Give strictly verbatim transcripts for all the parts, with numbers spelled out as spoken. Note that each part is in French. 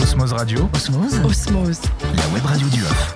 Osmose Radio. Osmose. Osmose. La web radio du Off.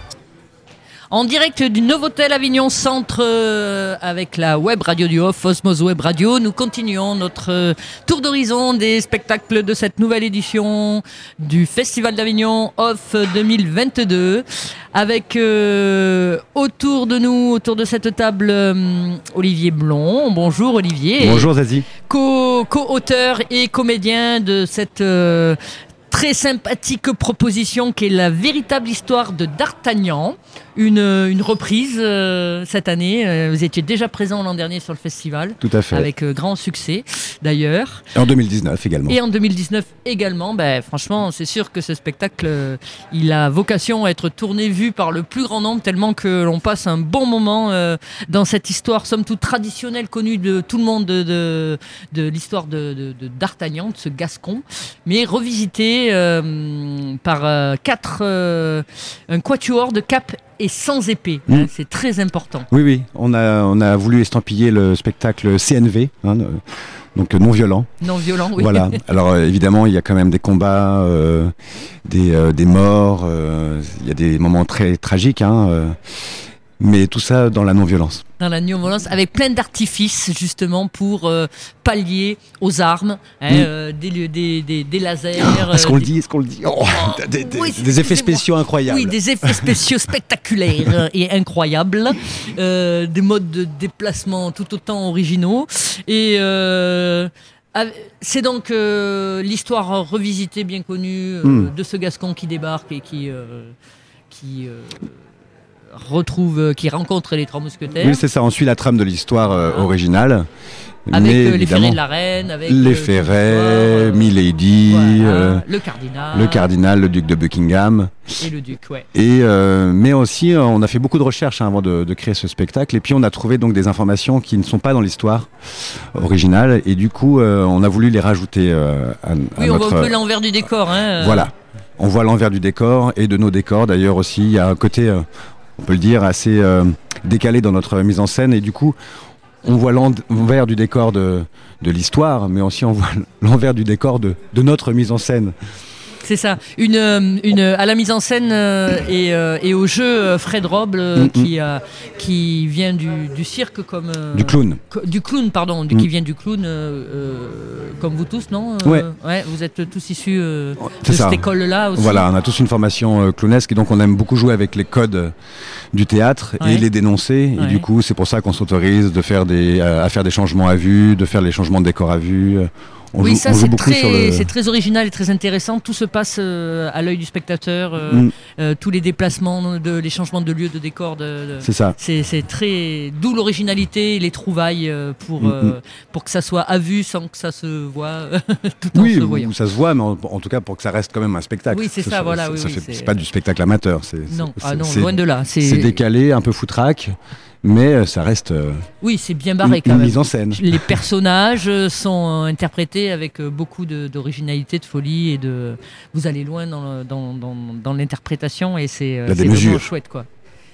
En direct du Novotel Avignon Centre euh, avec la web radio du Off, Osmose Web Radio. Nous continuons notre euh, tour d'horizon des spectacles de cette nouvelle édition du Festival d'Avignon Off deux mille vingt-deux. Avec euh, autour de nous, autour de cette table, euh, Olivier Blond. Bonjour Olivier. Bonjour Zazie. Co- co-auteur et comédien de cette euh, très sympathique proposition qui est la véritable histoire de D'Artagnan. Une, une reprise euh, cette année. Euh, vous étiez déjà présent l'an dernier sur le festival. Tout à fait. Avec euh, grand succès d'ailleurs. Et en deux mille dix-neuf également. Et en deux mille dix-neuf également. Ben, franchement, c'est sûr que ce spectacle, euh, il a vocation à être tourné, vu par le plus grand nombre, tellement que l'on passe un bon moment euh, dans cette histoire, somme toute traditionnelle, connue de tout le monde, de, de, de l'histoire de, de, de D'Artagnan, de ce Gascon, mais revisité euh, par euh, quatre, euh, un quatuor de cap et sans épée, mmh. hein, c'est très important. Oui, oui, on a, on a voulu estampiller le spectacle C N V, hein, donc non violent. Non violent, oui. Voilà. Alors euh, évidemment, il y a quand même des combats, euh, des, euh, des morts, euh, il y a des moments très tragiques, hein, euh, mais tout ça dans la non-violence. Dans la non-violence, avec plein d'artifices justement pour euh, pallier aux armes, hein, mmh. euh, des, des, des, des lasers. Oh, est-ce qu'on des... le dit, est-ce qu'on le dit oh, oh, des, des, oui, des effets spéciaux incroyables. Oui, des effets spéciaux spectaculaires et incroyables, euh, des modes de déplacement tout autant originaux. Et euh, c'est donc euh, l'histoire revisitée, bien connue, euh, mmh. de ce Gascon qui débarque et qui... Euh, qui euh, retrouve, qui rencontre les trois mousquetaires. Oui, c'est ça, on suit la trame de l'histoire euh, ah. originale. Avec mais euh, les ferrets de la reine, avec les euh, ferrets, euh, Milady, voilà, euh, le cardinal, le cardinal, le duc de Buckingham. Et le duc, ouais. Et euh, mais aussi, euh, on a fait beaucoup de recherches hein, avant de, de créer ce spectacle, et puis on a trouvé donc des informations qui ne sont pas dans l'histoire originale, et du coup, euh, on a voulu les rajouter euh, à, oui, à on notre... voit un peu l'envers du décor, hein. Voilà, on voit l'envers du décor et de nos décors d'ailleurs aussi. Il y a un côté, euh, on peut le dire, assez euh, décalé dans notre mise en scène, et du coup, on voit l'envers du décor de, de l'histoire, mais aussi on voit l'envers du décor de, de notre mise en scène. C'est ça. Une, une, à la mise en scène euh, et, euh, et au jeu, euh, Fred Roble, euh, mm-hmm. qui, euh, qui vient du, du cirque comme... Euh, du clown. Co- du clown, pardon. Du, mm. Qui vient du clown, euh, euh, comme vous tous, non euh, ouais. ouais. Vous êtes tous issus euh, C'est de ça. cette école-là aussi. Voilà, on a tous une formation euh, clownesque, et donc on aime beaucoup jouer avec les codes euh, du théâtre ouais. et les dénoncer. Ouais. Et du coup, c'est pour ça qu'on s'autorise de faire des, euh, à faire des changements à vue, de faire les changements de décor à vue. Euh, On oui, joue, ça on c'est très, le... c'est très original et très intéressant. Tout se passe euh, à l'œil du spectateur. Euh, mm. euh, tous les déplacements, de, les changements de lieu, de décor. De, de... C'est ça. C'est, c'est très d'où l'originalité et les trouvailles euh, pour mm. euh, pour que ça soit à vue sans que ça se voit tout en oui, se voyant. Oui, ça se voit, mais en, en tout cas pour que ça reste quand même un spectacle. Oui, c'est ça. ça voilà. Ça, oui, ça oui, fait, c'est... c'est pas du spectacle amateur. C'est, non, c'est, ah non, c'est, loin de là. C'est, c'est décalé, un peu foutraque. Mais ça reste euh, oui, c'est bien barré une, quand une même. mise en scène. Les personnages sont interprétés avec beaucoup de, d'originalité, de folie, et de. Vous allez loin dans, dans, dans, dans l'interprétation, et c'est, La c'est vraiment chouette, quoi.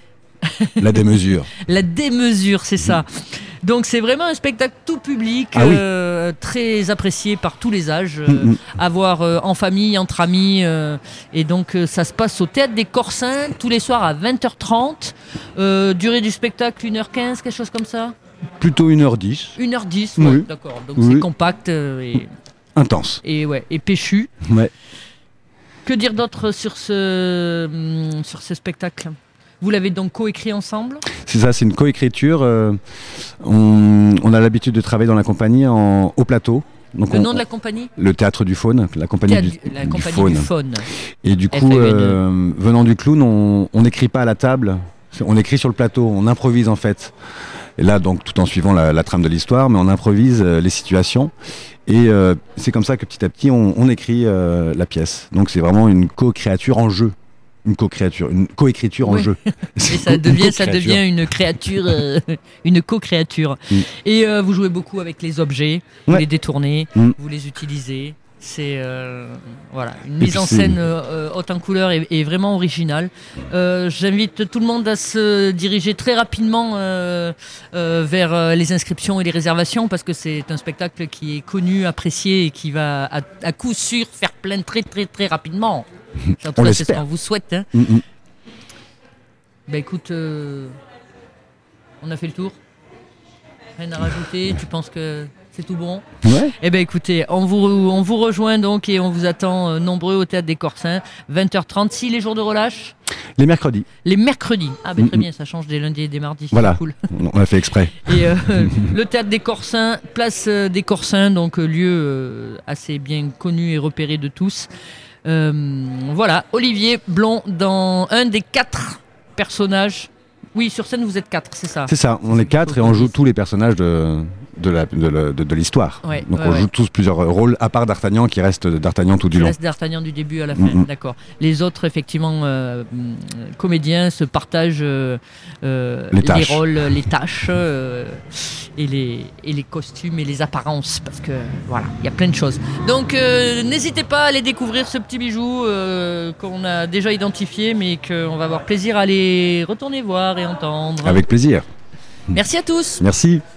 La démesure. La démesure, c'est ça. Donc c'est vraiment un spectacle tout public, ah oui. euh, très apprécié par tous les âges, euh, mm-hmm. à voir euh, en famille, entre amis. Euh, et donc euh, ça se passe au Théâtre des Corsins, tous les soirs à vingt heures trente. Euh, durée du spectacle, une heure quinze, quelque chose comme ça. Plutôt une heure dix. une heure dix, ouais, oui. D'accord. Donc oui. c'est compact euh, et... intense. Et, ouais, et péchu. Ouais. Que dire d'autre sur ce, hum, sur ce spectacle ? Vous l'avez donc coécrit ensemble ? C'est ça, c'est une coécriture. Euh, on, on a l'habitude de travailler dans la compagnie en haut plateau. Donc le on, nom de la compagnie ? Le Théâtre du Faune, la compagnie, Théâtre, du, la du, compagnie faune. du Faune. Et du coup, euh, venant du clown, on n'écrit pas à la table, on écrit sur le plateau, on improvise en fait. Et là, donc, tout en suivant la, la trame de l'histoire, mais on improvise euh, les situations. Et euh, c'est comme ça que petit à petit, on, on écrit euh, la pièce. Donc c'est vraiment une co-créature en jeu. Une co-créature, une co-écriture oui. en jeu. Et ça devient, ça devient une créature, euh, une co-créature. Mm. Et euh, vous jouez beaucoup avec les objets, vous ouais. les détournez, mm. vous les utilisez. C'est euh, voilà, une mise en scène euh, haute en couleur et, et vraiment originale. Euh, j'invite tout le monde à se diriger très rapidement euh, euh, vers les inscriptions et les réservations, parce que c'est un spectacle qui est connu, apprécié et qui va à, à coup sûr faire plein très très très rapidement. En tout On cas, c'est ce l'espère. qu'on vous souhaite. Hein. Mm-mm. Bah écoute, euh, on a fait le tour. Rien à rajouter. Tu penses que c'est tout bon? Ouais. Eh bien écoutez, on vous, on vous rejoint donc et on vous attend euh, nombreux au Théâtre des Corsins, vingt heures trente, si les jours de relâche. Les mercredis. Les mercredis. Ah ben très Mm-mm. bien, ça change des lundis et des mardis. C'est Voilà. cool. On a fait exprès. Et euh, le Théâtre des Corsins, place euh, des Corsins, donc euh, lieu euh, assez bien connu et repéré de tous. Euh, voilà, Olivier Blond dans un des quatre personnages. Oui, sur scène vous êtes quatre, c'est ça. C'est ça, on est quatre et on joue tous les personnages de, de, la, de, la- de- de l'histoire. Ouais, Donc ouais, on ouais. joue tous plusieurs rôles, à part D'Artagnan qui reste D'Artagnan tout du Qui long. reste D'Artagnan du début à la fin, Mm-mm. d'accord. Les autres, effectivement, euh, hum, comédiens se partagent euh, euh, Les tâches. rôles, les tâches, euh, et, les, et les costumes et les apparences, parce que voilà, il y a plein de choses. Donc, euh, n'hésitez pas à aller découvrir ce petit bijou euh, qu'on a déjà identifié, mais qu'on va avoir plaisir à aller retourner voir et entendre. Avec plaisir. Merci à tous. Merci.